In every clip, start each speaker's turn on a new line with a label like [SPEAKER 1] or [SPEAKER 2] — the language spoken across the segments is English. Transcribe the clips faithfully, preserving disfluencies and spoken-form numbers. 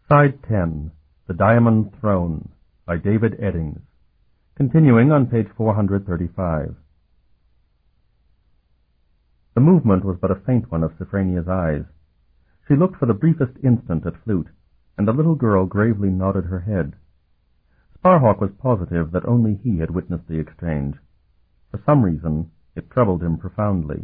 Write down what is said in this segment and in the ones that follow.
[SPEAKER 1] Side ten, The Diamond Throne, by David Eddings, continuing on page four hundred thirty-five. The movement was but a faint one of Sophronia's eyes. She looked for the briefest instant at Flute, and the little girl gravely nodded her head. Sparhawk was positive that only he had witnessed the exchange. For some reason, it troubled him profoundly.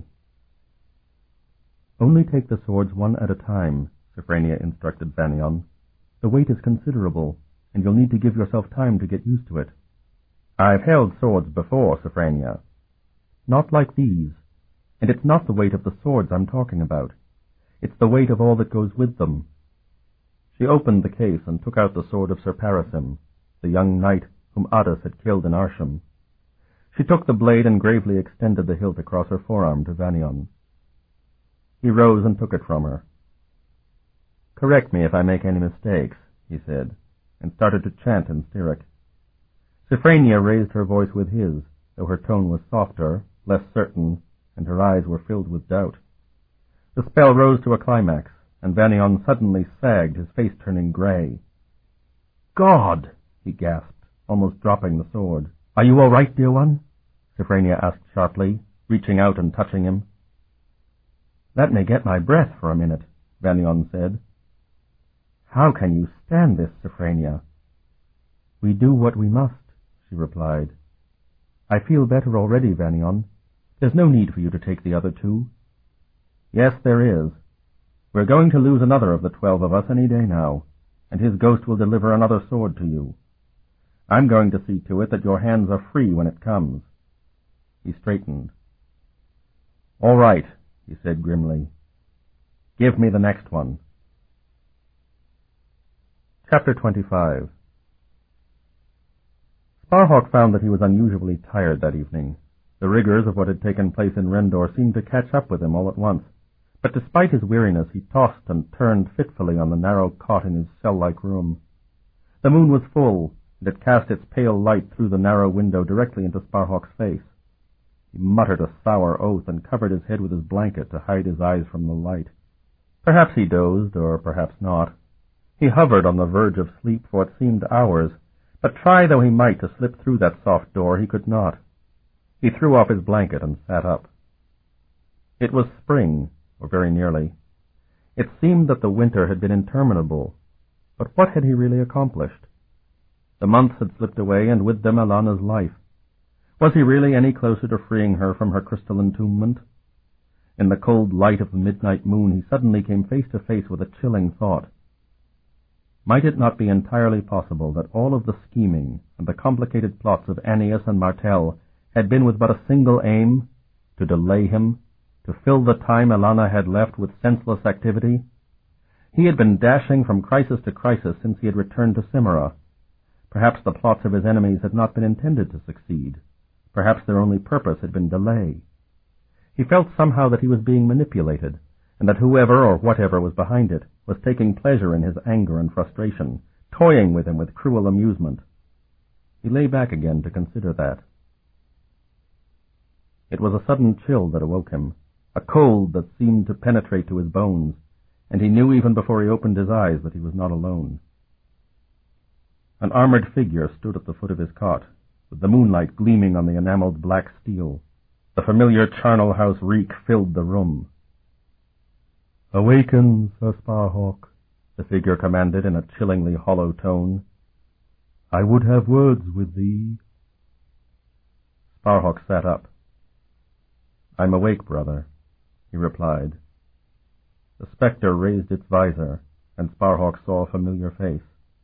[SPEAKER 1] "Only take the swords one at a time," Sophronia instructed Vanion. "The weight is considerable, and you'll need to give yourself time to get used to it." "I've held swords before, Sophronia." "Not like these. And it's not the weight of the swords I'm talking about. It's the weight of all that goes with them." She opened the case and took out the sword of Sir Parasim, the young knight whom Addas had killed in Arsham. She took the blade and gravely extended the hilt across her forearm to Vanion. He rose and took it from her. "Correct me if I make any mistakes," he said, and started to chant in Styric. Sophronia raised her voice with his, though her tone was softer, less certain, and her eyes were filled with doubt. The spell rose to a climax, and Vanion suddenly sagged, his face turning grey. "God!" he gasped, almost dropping the sword. "Are you all right, dear one?" Sophronia asked sharply, reaching out and touching him. "Let me get my breath for a minute," Vanion said. "How can you stand this, Sophronia?" "We do what we must," she replied. "I feel better already, Vanion. There's no need for you to take the other two." "Yes, there is. We're going to lose another of the twelve of us any day now, and his ghost will deliver another sword to you. I'm going to see to it that your hands are free when it comes." He straightened. "All right," he said grimly. "Give me the next one." Chapter twenty-five. Sparhawk found that he was unusually tired that evening. The rigors of what had taken place in Rendor seemed to catch up with him all at once, but despite his weariness he tossed and turned fitfully on the narrow cot in his cell-like room. The moon was full, and it cast its pale light through the narrow window directly into Sparhawk's face. He muttered a sour oath and covered his head with his blanket to hide his eyes from the light. Perhaps he dozed, or perhaps not. He hovered on the verge of sleep for what seemed hours, but try though he might to slip through that soft door, he could not. He threw off his blanket and sat up. It was spring, or very nearly. It seemed that the winter had been interminable, but what had he really accomplished? The months had slipped away, and with them Alana's life. Was he really any closer to freeing her from her crystal entombment? In the cold light of the midnight moon he suddenly came face to face with a chilling thought. Might it not be entirely possible that all of the scheming and the complicated plots of Annius and Martel had been with but a single aim, to delay him, to fill the time Alana had left with senseless activity? He had been dashing from crisis to crisis since he had returned to Cimera. Perhaps the plots of his enemies had not been intended to succeed. Perhaps their only purpose had been delay. He felt somehow that he was being manipulated, and that whoever or whatever was behind it was taking pleasure in his anger and frustration, toying with him with cruel amusement. He lay back again to consider that. It was a sudden chill that awoke him, a cold that seemed to penetrate to his bones, and he knew even before he opened his eyes that he was not alone. An armored figure stood at the foot of his cot, with the moonlight gleaming on the enameled black steel. The familiar charnel house reek filled the room. "Awaken, Sir Sparhawk," the figure commanded in a chillingly hollow tone. "I would have words with thee." Sparhawk sat up. "I'm awake, brother," he replied. The spectre raised its visor, and Sparhawk saw a familiar face.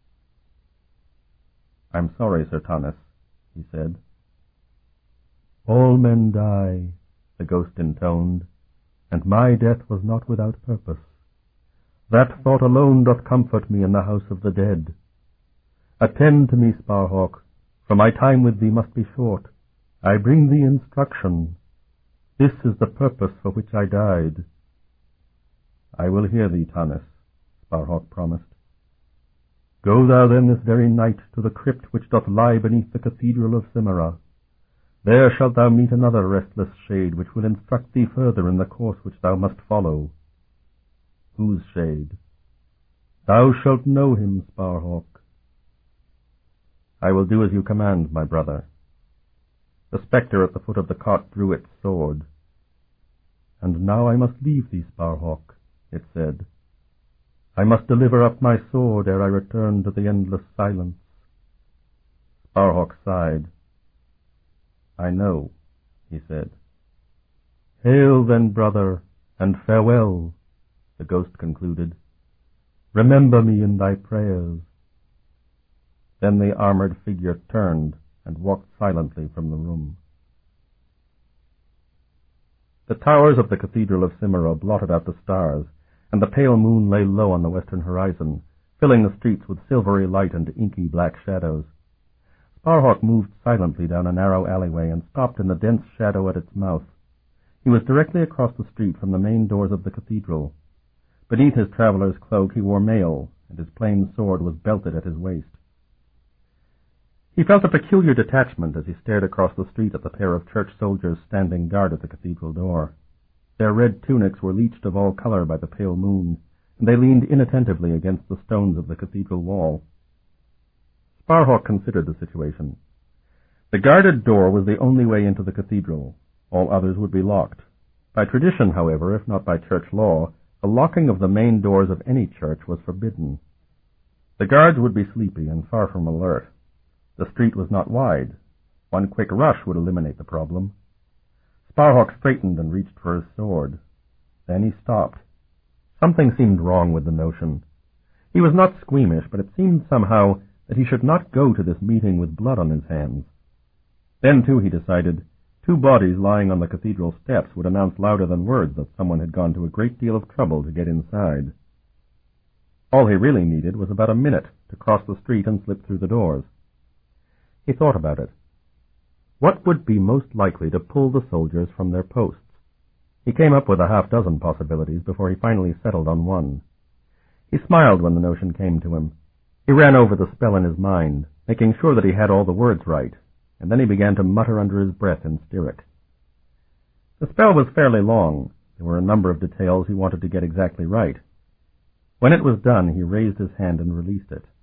[SPEAKER 1] "I'm sorry, Sir Tanis," he said. "All men die," the ghost intoned, "and my death was not without purpose. That thought alone doth comfort me in the house of the dead. Attend to me, Sparhawk, for my time with thee must be short. I bring thee instruction. This is the purpose for which I died." "I will hear thee, Tanis," Sparhawk promised. "Go thou then this very night to the crypt which doth lie beneath the cathedral of Cimera. There shalt thou meet another restless shade which will instruct thee further in the course which thou must follow." "Whose shade?" Thou shalt know him, Sparhawk. I will do as you command, my brother. The spectre at the foot of the cot drew its sword. And now I must leave thee, Sparhawk, it said. I must deliver up my sword ere I return to the endless silence. Sparhawk sighed. I know, he said. Hail then, brother, and farewell, the ghost concluded. Remember me in thy prayers. Then the armored figure turned and walked silently from the room. The towers of the Cathedral of Cimmeria blotted out the stars, and the pale moon lay low on the western horizon, filling the streets with silvery light and inky black shadows. Sparhawk moved silently down a narrow alleyway and stopped in the dense shadow at its mouth. He was directly across the street from the main doors of the cathedral. Beneath his traveller's cloak he wore mail, and his plain sword was belted at his waist. He felt a peculiar detachment as he stared across the street at the pair of church soldiers standing guard at the cathedral door. Their red tunics were bleached of all colour by the pale moon, and they leaned inattentively against the stones of the cathedral wall. Sparhawk considered the situation. The guarded door was the only way into the cathedral. All others would be locked. By tradition, however, if not by church law, the locking of the main doors of any church was forbidden. The guards would be sleepy and far from alert. The street was not wide. One quick rush would eliminate the problem. Sparhawk straightened and reached for his sword. Then he stopped. Something seemed wrong with the notion. He was not squeamish, but it seemed somehow that he should not go to this meeting with blood on his hands. Then, too, he decided, two bodies lying on the cathedral steps would announce louder than words that someone had gone to a great deal of trouble to get inside. All he really needed was about a minute to cross the street and slip through the doors. He thought about it. What would be most likely to pull the soldiers from their posts? He came up with a half-dozen possibilities before he finally settled on one. He smiled when the notion came to him. He ran over the spell in his mind, making sure that he had all the words right, and then he began to mutter under his breath in Styric. The spell was fairly long. There were a number of details he wanted to get exactly right. When it was done, he raised his hand and released it.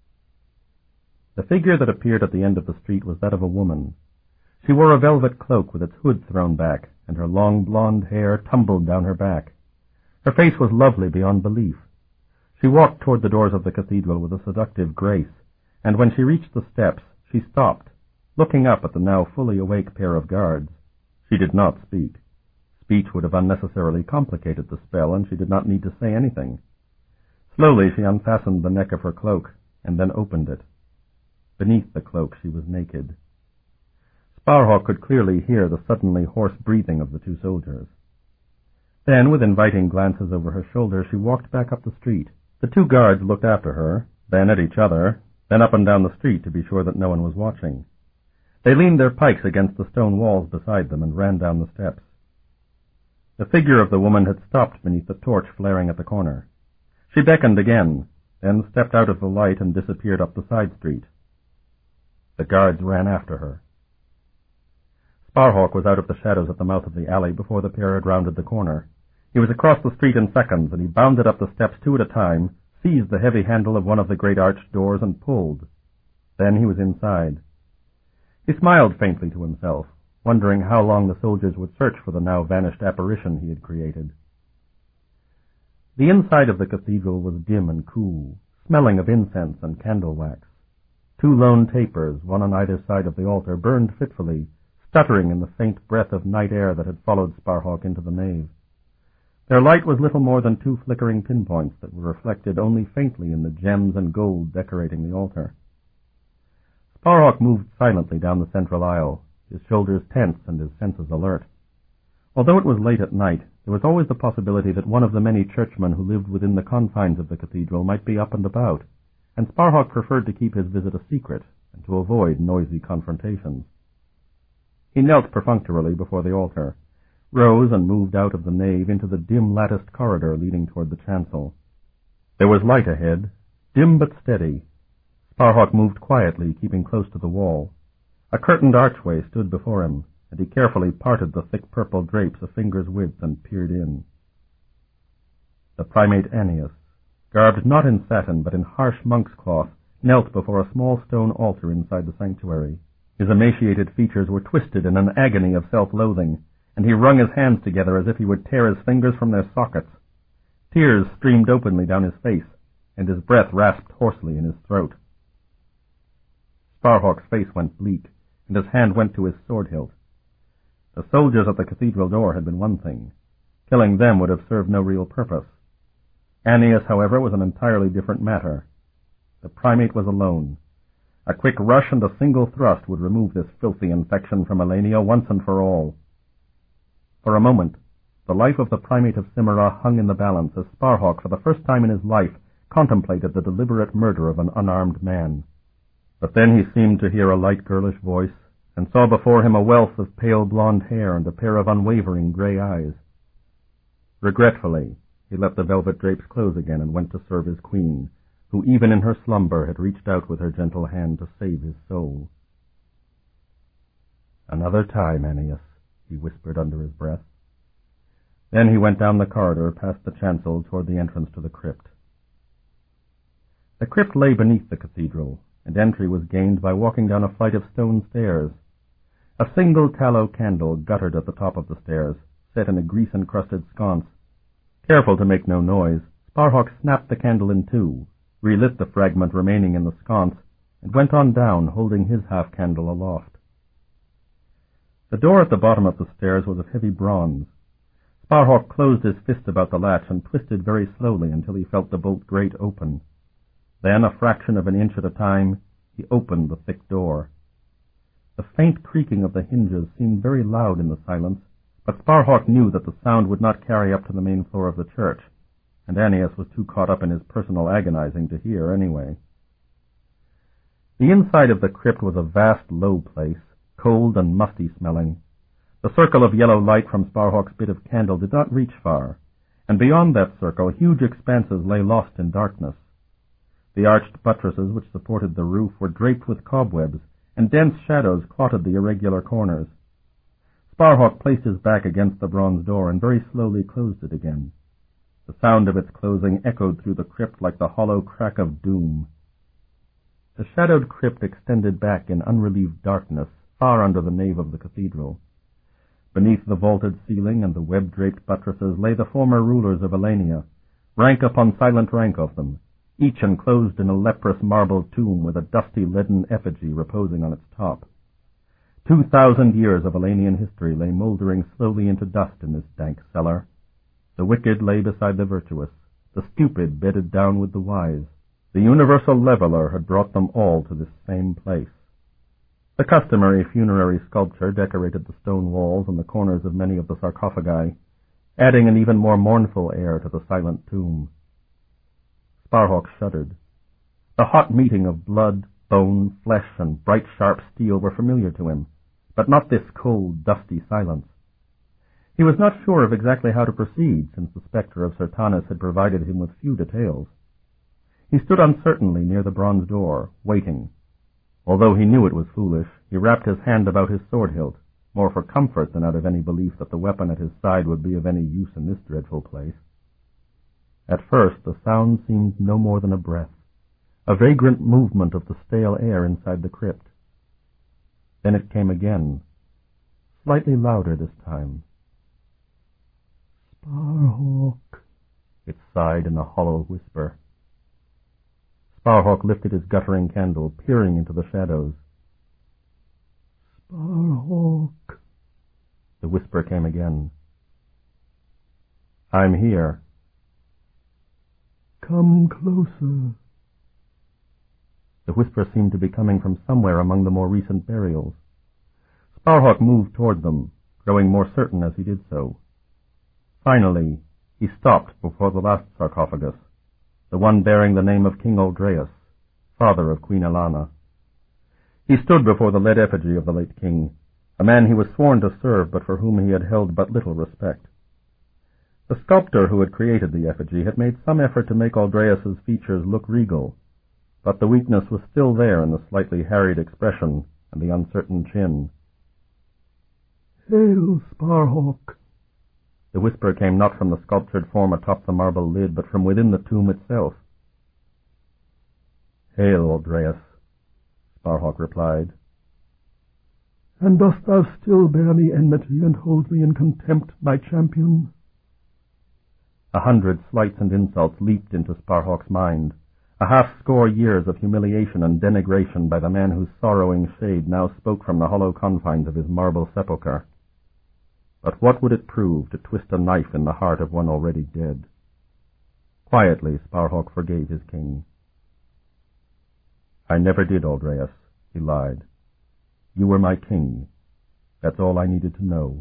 [SPEAKER 1] The figure that appeared at the end of the street was that of a woman. She wore a velvet cloak with its hood thrown back, and her long blonde hair tumbled down her back. Her face was lovely beyond belief. She walked toward the doors of the cathedral with a seductive grace, and when she reached the steps, she stopped, looking up at the now fully awake pair of guards. She did not speak. Speech would have unnecessarily complicated the spell, and she did not need to say anything. Slowly she unfastened the neck of her cloak, and then opened it. Beneath the cloak she was naked. Sparhawk could clearly hear the suddenly hoarse breathing of the two soldiers. Then, with inviting glances over her shoulder, she walked back up the street. The two guards looked after her, then at each other, then up and down the street to be sure that no one was watching. They leaned their pikes against the stone walls beside them and ran down the steps. The figure of the woman had stopped beneath the torch flaring at the corner. She beckoned again, then stepped out of the light and disappeared up the side street. The guards ran after her. Sparhawk was out of the shadows at the mouth of the alley before the pair had rounded the corner. He was across the street in seconds, and he bounded up the steps two at a time, seized the heavy handle of one of the great arched doors, and pulled. Then he was inside. He smiled faintly to himself, wondering how long the soldiers would search for the now vanished apparition he had created. The inside of the cathedral was dim and cool, smelling of incense and candle wax. Two lone tapers, one on either side of the altar, burned fitfully, stuttering in the faint breath of night air that had followed Sparhawk into the nave. Their light was little more than two flickering pinpoints that were reflected only faintly in the gems and gold decorating the altar. Sparhawk moved silently down the central aisle, his shoulders tense and his senses alert. Although it was late at night, there was always the possibility that one of the many churchmen who lived within the confines of the cathedral might be up and about, and Sparhawk preferred to keep his visit a secret and to avoid noisy confrontations. He knelt perfunctorily before the altar, rose and moved out of the nave into the dim latticed corridor leading toward the chancel. There was light ahead, dim but steady. Sparhawk moved quietly, keeping close to the wall. A curtained archway stood before him, and he carefully parted the thick purple drapes a finger's width and peered in. The primate Annius, garbed not in satin but in harsh monk's cloth, knelt before a small stone altar inside the sanctuary. His emaciated features were twisted in an agony of self-loathing, and he wrung his hands together as if he would tear his fingers from their sockets. Tears streamed openly down his face, and his breath rasped hoarsely in his throat. Sparhawk's face went bleak, and his hand went to his sword hilt. The soldiers at the cathedral door had been one thing. Killing them would have served no real purpose. Annius, however, was an entirely different matter. The primate was alone. A quick rush and a single thrust would remove this filthy infection from Elenia once and for all. For a moment, the life of the primate of Cimmera hung in the balance as Sparhawk, for the first time in his life, contemplated the deliberate murder of an unarmed man. But then he seemed to hear a light girlish voice, and saw before him a wealth of pale blonde hair and a pair of unwavering grey eyes. Regretfully, he let the velvet drapes close again and went to serve his queen, who even in her slumber had reached out with her gentle hand to save his soul. "Another time, Annius," he whispered under his breath. Then he went down the corridor past the chancel toward the entrance to the crypt. The crypt lay beneath the cathedral, and entry was gained by walking down a flight of stone stairs. A single tallow candle guttered at the top of the stairs, set in a grease-encrusted sconce. Careful to make no noise, Sparhawk snapped the candle in two, relit the fragment remaining in the sconce, and went on down, holding his half-candle aloft. The door at the bottom of the stairs was of heavy bronze. Sparhawk closed his fist about the latch and twisted very slowly until he felt the bolt grate open. Then, a fraction of an inch at a time, he opened the thick door. The faint creaking of the hinges seemed very loud in the silence, but Sparhawk knew that the sound would not carry up to the main floor of the church, and Annius was too caught up in his personal agonizing to hear anyway. The inside of the crypt was a vast, low place, cold and musty-smelling. The circle of yellow light from Sparhawk's bit of candle did not reach far, and beyond that circle huge expanses lay lost in darkness. The arched buttresses which supported the roof were draped with cobwebs, and dense shadows clotted the irregular corners. Sparhawk placed his back against the bronze door and very slowly closed it again. The sound of its closing echoed through the crypt like the hollow crack of doom. The shadowed crypt extended back in unrelieved darkness, far under the nave of the cathedral. Beneath the vaulted ceiling and the web-draped buttresses lay the former rulers of Elenia, rank upon silent rank of them, each enclosed in a leprous marble tomb with a dusty leaden effigy reposing on its top. Two thousand years of Elenian history lay mouldering slowly into dust in this dank cellar. The wicked lay beside the virtuous, the stupid bedded down with the wise. The universal leveler had brought them all to this same place. The customary funerary sculpture decorated the stone walls and the corners of many of the sarcophagi, adding an even more mournful air to the silent tomb. Sparhawk shuddered. The hot meeting of blood, bone, flesh, and bright sharp steel were familiar to him, but not this cold, dusty silence. He was not sure of exactly how to proceed, since the spectre of Sertanus had provided him with few details. He stood uncertainly near the bronze door, waiting. Although he knew it was foolish, he wrapped his hand about his sword hilt, more for comfort than out of any belief that the weapon at his side would be of any use in this dreadful place. At first the sound seemed no more than a breath, a vagrant movement of the stale air inside the crypt. Then it came again, slightly louder this time. "Sparhawk," it sighed in a hollow whisper. Sparhawk lifted his guttering candle, peering into the shadows. "Sparhawk," the whisper came again. "I'm here." "Come closer." The whisper seemed to be coming from somewhere among the more recent burials. Sparhawk moved toward them, growing more certain as he did so. Finally, he stopped before the last sarcophagus, the one bearing the name of King Aldreus, father of Queen Elana. He stood before the lead effigy of the late king, a man he was sworn to serve but for whom he had held but little respect. The sculptor who had created the effigy had made some effort to make Aldreus's features look regal, but the weakness was still there in the slightly harried expression and the uncertain chin. "Hail, Sparhawk!" The whisper came not from the sculptured form atop the marble lid, but from within the tomb itself. "Hail, Aldreus," Sparhawk replied.
[SPEAKER 2] "And dost thou still bear me enmity and hold me in contempt, my champion?"
[SPEAKER 1] A hundred slights and insults leaped into Sparhawk's mind, a half-score years of humiliation and denigration by the man whose sorrowing shade now spoke from the hollow confines of his marble sepulchre. But what would it prove to twist a knife in the heart of one already dead? Quietly, Sparhawk forgave his king. "I never did, Aldreus," he lied. "You were my king. That's all I needed to know."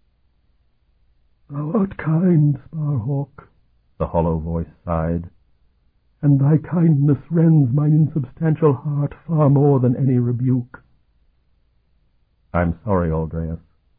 [SPEAKER 2] "Thou art kind, Sparhawk,"
[SPEAKER 1] the hollow voice sighed.
[SPEAKER 2] "and thy kindness rends mine insubstantial heart far more than any rebuke."
[SPEAKER 1] "I'm sorry, Aldreus."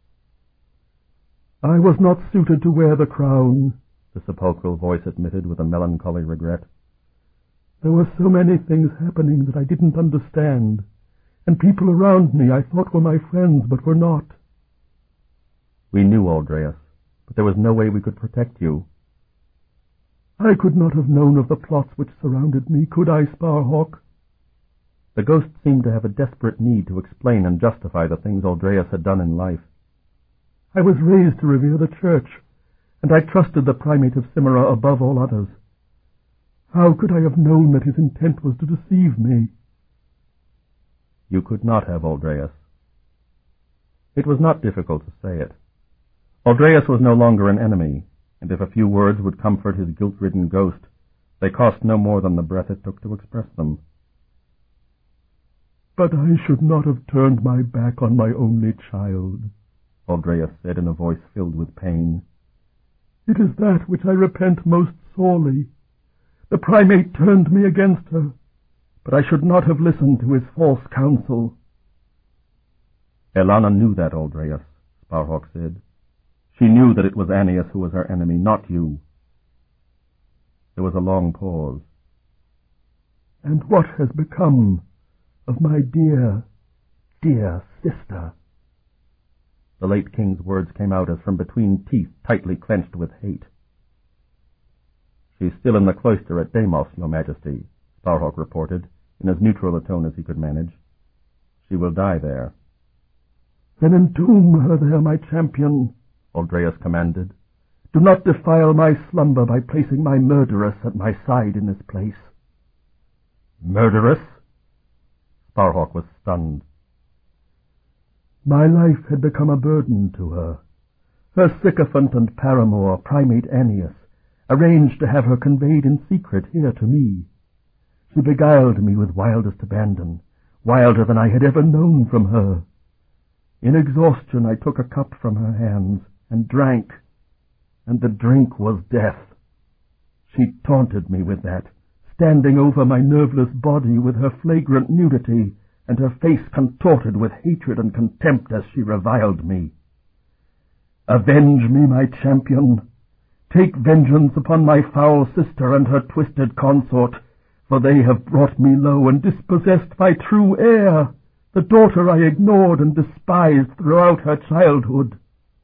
[SPEAKER 2] "I was not suited to wear the crown,"
[SPEAKER 1] the sepulchral voice admitted with a melancholy regret.
[SPEAKER 2] "There were so many things happening that I didn't understand, and people around me I thought were my friends but were not."
[SPEAKER 1] "We knew, Aldreus, but there was no way we could protect you."
[SPEAKER 2] "I could not have known of the plots which surrounded me, could I, Sparhawk?"
[SPEAKER 1] The ghost seemed to have a desperate need to explain and justify the things Aldreus had done in life.
[SPEAKER 2] "I was raised to revere the Church, and I trusted the primate of Cimera above all others. How could I have known that his intent was to deceive me?"
[SPEAKER 1] "You could not have, Aldreus." It was not difficult to say it. Aldreus was no longer an enemy, and if a few words would comfort his guilt-ridden ghost, they cost no more than the breath it took to express them.
[SPEAKER 2] "But I should not have turned my back on my only child,"
[SPEAKER 1] Aldreus said in a voice filled with pain.
[SPEAKER 2] "It is that which I repent most sorely. The primate turned me against her, but I should not have listened to his false counsel."
[SPEAKER 1] "Elana knew that, Aldreus," Sparhawk said. "She knew that it was Annius who was her enemy, not you." There was a long pause.
[SPEAKER 2] "And what has become of my dear, dear sister?"
[SPEAKER 1] The late king's words came out as from between teeth tightly clenched with hate. "She's still in the cloister at Deimos, your majesty," Sparhawk reported, in as neutral a tone as he could manage. "She will die there."
[SPEAKER 2] "Then entomb her there, my champion," Aldreus commanded. "Do not defile my slumber by placing my murderess at my side in this place."
[SPEAKER 1] "Murderess?" Sparhawk was stunned.
[SPEAKER 2] My life had become a burden to her. Her sycophant and paramour, Primate Annius, arranged to have her conveyed in secret here to me. She beguiled me with wildest abandon, wilder than I had ever known from her. In exhaustion I took a cup from her hands and drank, and the drink was death. She taunted me with that, standing over my nerveless body with her flagrant nudity, and her face contorted with hatred and contempt as she reviled me. "Avenge me, my champion! Take vengeance upon my foul sister and her twisted consort, for they have brought me low and dispossessed my true heir, the daughter I ignored and despised throughout her childhood."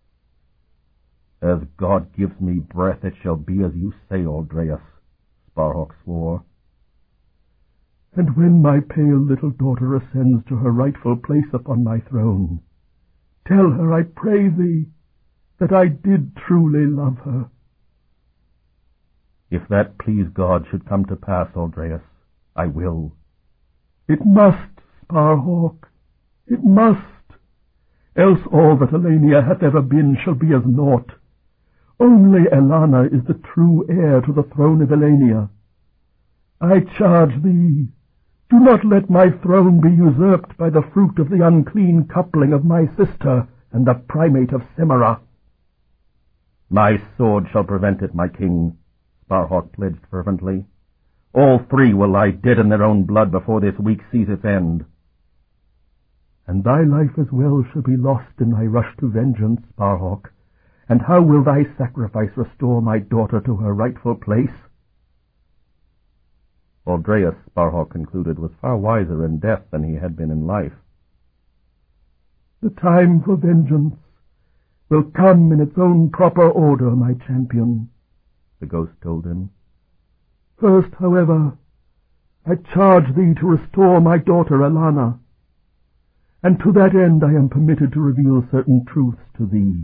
[SPEAKER 1] "As God gives me breath, it shall be as you say, Aldreus," Sparhawk swore.
[SPEAKER 2] "And when my pale little daughter ascends to her rightful place upon my throne, tell her, I pray thee, that I did truly love her."
[SPEAKER 1] "If that please God should come to pass, Aldreus, I will."
[SPEAKER 2] "It must, Sparhawk, it must, else all that Elenia hath ever been shall be as naught. Only Elana is the true heir to the throne of Elenia. I charge thee, do not let my throne be usurped by the fruit of the unclean coupling of my sister and the primate of Cimera."
[SPEAKER 1] "My sword shall prevent it, my king," Sparhawk pledged fervently. "All three will lie dead in their own blood before this week sees its end."
[SPEAKER 2] "And thy life as well shall be lost in thy rush to vengeance, Sparhawk. And how will thy sacrifice restore my daughter to her rightful place?"
[SPEAKER 1] Aldreus, Sparhawk concluded, was far wiser in death than he had been in life.
[SPEAKER 2] "The time for vengeance, will come in its own proper order, my champion, the ghost told him. First, however, I charge thee to restore my daughter Alana, and to that end I am permitted to reveal certain truths to thee.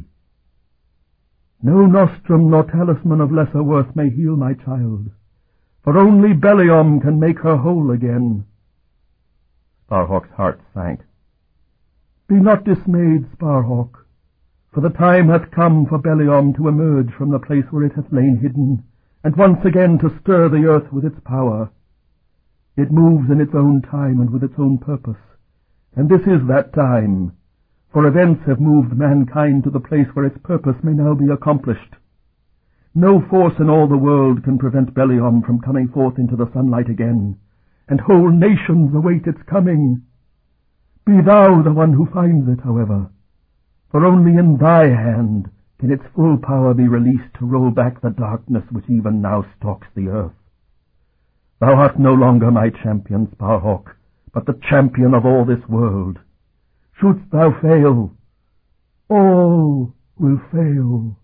[SPEAKER 2] No nostrum nor talisman of lesser worth may heal my child, for only Beliom can make her whole again.
[SPEAKER 1] Sparhawk's heart sank.
[SPEAKER 2] Be not dismayed, Sparhawk, for the time hath come for Beliom to emerge from the place where it hath lain hidden, and once again to stir the earth with its power. It moves in its own time and with its own purpose, and this is that time, for events have moved mankind to the place where its purpose may now be accomplished. No force in all the world can prevent Beliom from coming forth into the sunlight again, and whole nations await its coming. Be thou the one who finds it, however, for only in thy hand can its full power be released to roll back the darkness which even now stalks the earth. Thou art no longer my champion, Sparhawk, but the champion of all this world. Shouldst thou fail, all will fail.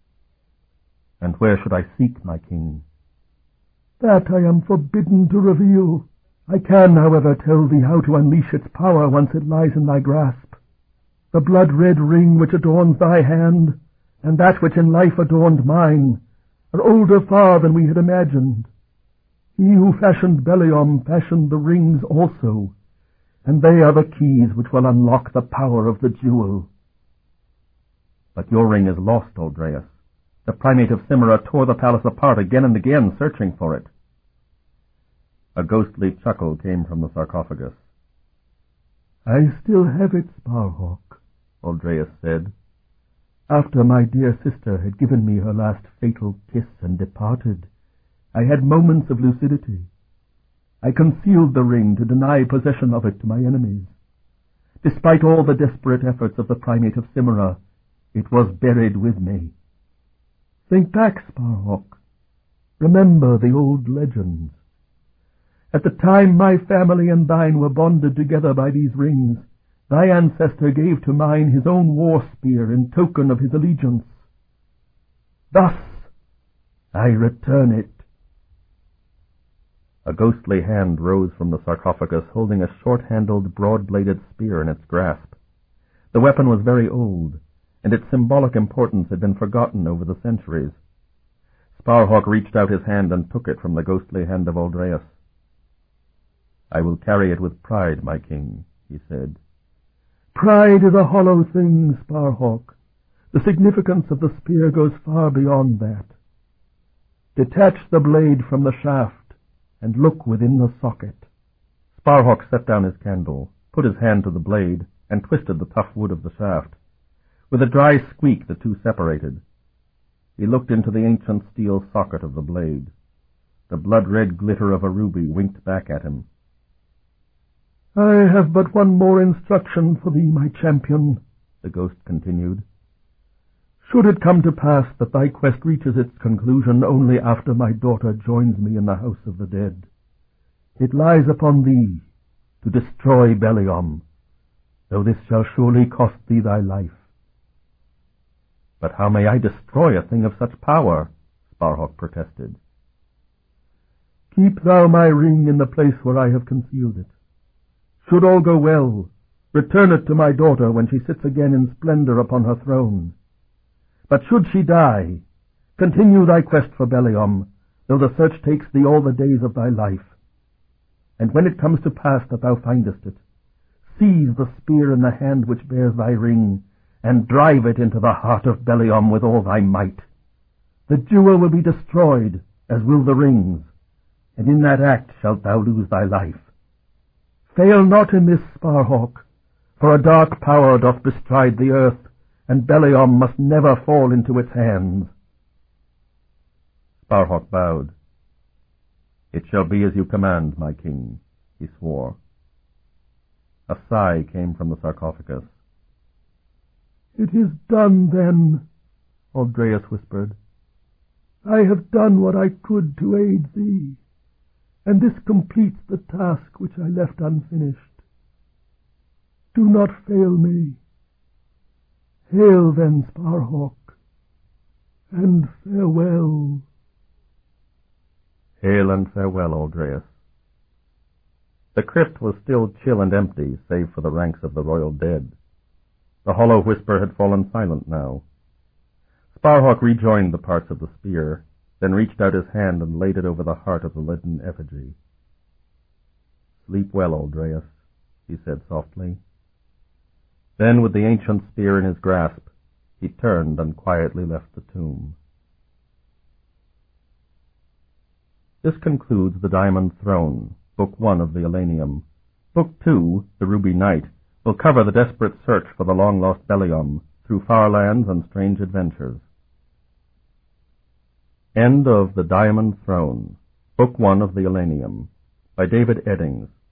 [SPEAKER 1] And where should I seek my king?
[SPEAKER 2] That I am forbidden to reveal. I can, however, tell thee how to unleash its power once it lies in thy grasp. The blood-red ring which adorns thy hand, and that which in life adorned mine, are older far than we had imagined. He who fashioned Beliom fashioned the rings also, and they are the keys which will unlock the power of the jewel.
[SPEAKER 1] But your ring is lost, Aldreus. The primate of Cimera tore the palace apart again and again, searching for it. A ghostly chuckle came from the sarcophagus.
[SPEAKER 2] I still have it, Sparhawk, Aldreus said. After my dear sister had given me her last fatal kiss and departed, I had moments of lucidity. I concealed the ring to deny possession of it to my enemies. Despite all the desperate efforts of the primate of Cimera, it was buried with me. Think back, Sparhawk. Remember the old legends. At the time my family and thine were bonded together by these rings, thy ancestor gave to mine his own war spear in token of his allegiance. Thus I return it.
[SPEAKER 1] A ghostly hand rose from the sarcophagus, holding a short-handled, broad-bladed spear in its grasp. The weapon was very old, and its symbolic importance had been forgotten over the centuries. Sparhawk reached out his hand and took it from the ghostly hand of Aldreus. I will carry it with pride, my king, he said.
[SPEAKER 2] Pride is a hollow thing, Sparhawk. The significance of the spear goes far beyond that. Detach the blade from the shaft and look within the socket.
[SPEAKER 1] Sparhawk set down his candle, put his hand to the blade, and twisted the tough wood of the shaft. With a dry squeak, the two separated. He looked into the ancient steel socket of the blade. The blood-red glitter of a ruby winked back at him.
[SPEAKER 2] I have but one more instruction for thee, my champion, the ghost continued. Should it come to pass that thy quest reaches its conclusion only after my daughter joins me in the house of the dead, it lies upon thee to destroy Beliom, though this shall surely cost thee thy life.
[SPEAKER 1] But how may I destroy a thing of such power? Sparhawk protested.
[SPEAKER 2] Keep thou my ring in the place where I have concealed it. Should all go well, return it to my daughter when she sits again in splendor upon her throne. But should she die, continue thy quest for Beliom, though the search takes thee all the days of thy life. And when it comes to pass that thou findest it, seize the spear in the hand which bears thy ring, and drive it into the heart of Beliom with all thy might. The jewel will be destroyed, as will the rings, and in that act shalt thou lose thy life. Fail not in this, Sparhawk, for a dark power doth bestride the earth, and Beliom must never fall into its hands.
[SPEAKER 1] Sparhawk bowed. It shall be as you command, my king, he swore. A sigh came from the sarcophagus.
[SPEAKER 2] It is done, then, Aldreus whispered. I have done what I could to aid thee, and this completes the task which I left unfinished. Do not fail me. Hail then, Sparhawk, and farewell.
[SPEAKER 1] Hail and farewell, Aldreus. The crypt was still chill and empty, save for the ranks of the royal dead. The hollow whisper had fallen silent now. Sparhawk rejoined the parts of the spear, then reached out his hand and laid it over the heart of the leaden effigy. Sleep well, Aldreus, he said softly. Then, with the ancient spear in his grasp, he turned and quietly left the tomb. This concludes The Diamond Throne, Book One of the Elenium. Book Two, The Ruby Knight, will cover the desperate search for the long-lost Bellium through far lands and strange adventures. End of The Diamond Throne, Book One of the Elenium, by David Eddings.